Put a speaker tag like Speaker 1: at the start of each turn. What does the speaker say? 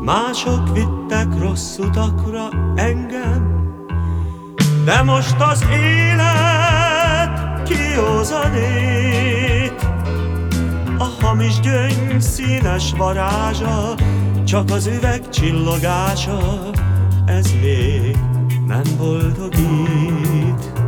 Speaker 1: Mások vittek rossz utakra engem, de most az élet kiózanít. A hamis gyöngy színes varázsa, csak az üveg csillogása, ez még nem boldogít.